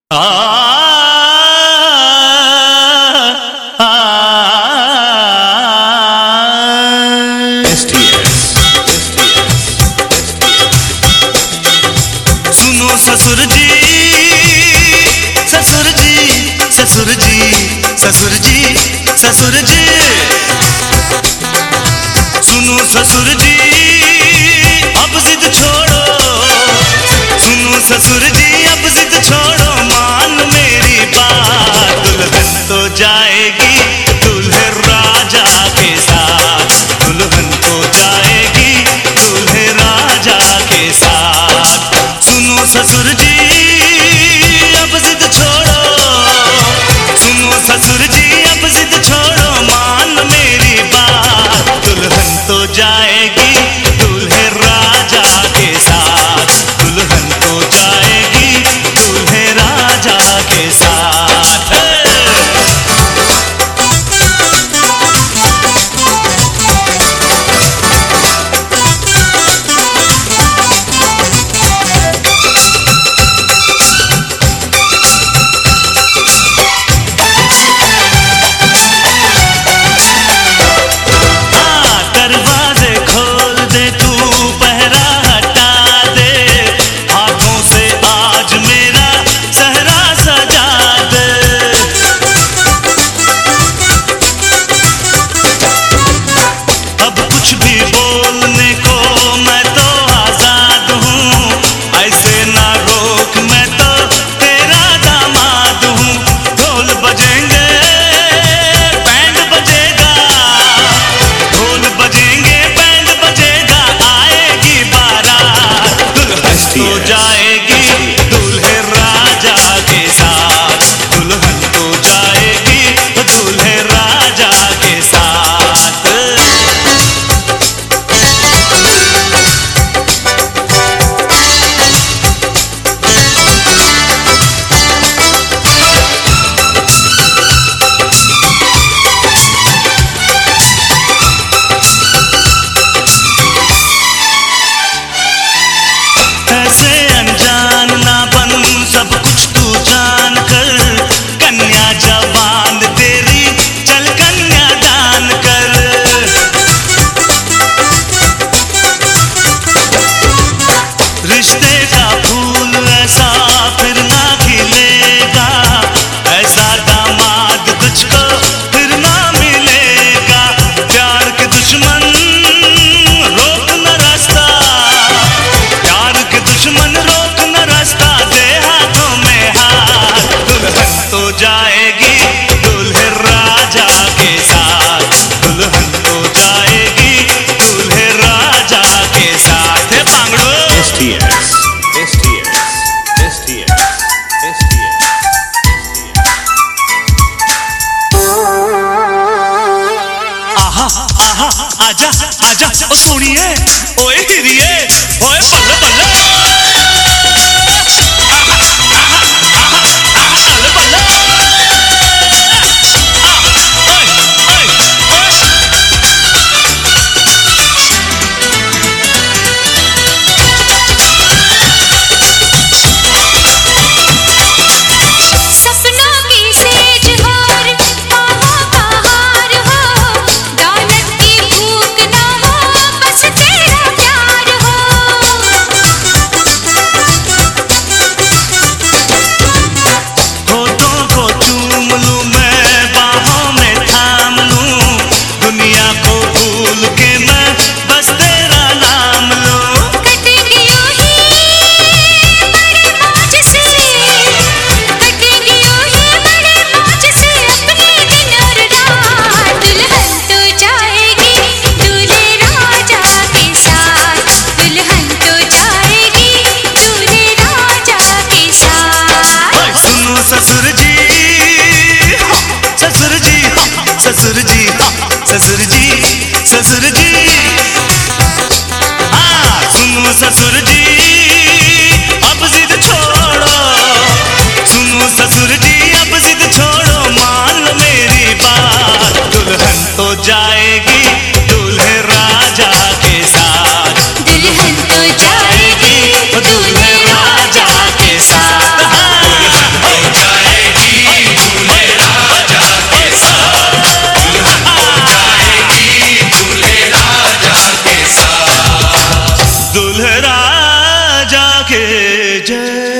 सुनो ससुर जी ससुर जी ससुर जी ससुर जी ससुर जी, सुनो ससुर जी अब जिद छोड़ो, सुनो ससुर जी अब जिद छोड़ो, मान मेरी बात। दुल्हन तो जाएगी दूल्हे राजा के साथ, दुल्हन तो जाएगी दूल्हे राजा के साथ। सुनो ससुर जी अब जिद छोड़ो, सुनो ससुर जी अब जिद छोड़ो, मान मेरी बात। दुल्हन तो जाएगी दूल्हे राजा के साथ, दुल्हन तो जाएगी दूल्हे राजा के साथ। तो जाएगी दूल्हे राजा के साथ, दुल्हन तो जाएगी दूल्हे राजा के साथ। ऐसे अनजान ना बन, सब कुछ तू जान कर, कन्या जवान तेरी चल कन्या दान कर। रिश्ते का फूल ऐसा फिर ना खिलेगा, ऐसा दामाद तुझको फिर ना मिलेगा। प्यार के दुश्मन रोक न रास्ता, प्यार के दुश्मन रोक न रास्ता, दे हाथों में हाथ। दुल्हन तो जाएगी दूल्हे राजा के साथ, दुल्हन तो जाएगी दूल्हे राजा के साथ। हे पांगड़ो STS STS STS STS। आहा आहा आजा आजा ओ सोनिए, ओए हिरिए, ओए बल्ले बल्ले, सपनों की सेज हार, बाहों का हार हो, दौलत की भूख ना हो, बस तेरा प्यार हो। जय